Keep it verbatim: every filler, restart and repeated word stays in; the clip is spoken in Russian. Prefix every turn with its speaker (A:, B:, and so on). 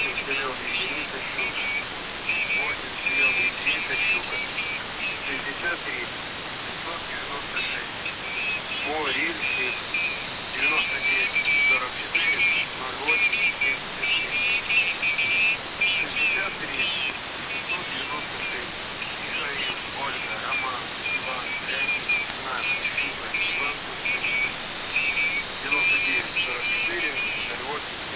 A: восемь сырьем единица щука. восемь сырьем единица щука. шестьдесят три пятьсот девяносто шесть. Морильщик. девяносто девять сорок четыре ноль восемь семьдесят семь. шестьдесят три пятьсот девяносто шесть. Михаил, Ольга, Роман, Иван, Леонид, Наша, Щука, Иван Константин. девяносто девять сорок четыре ноль восемь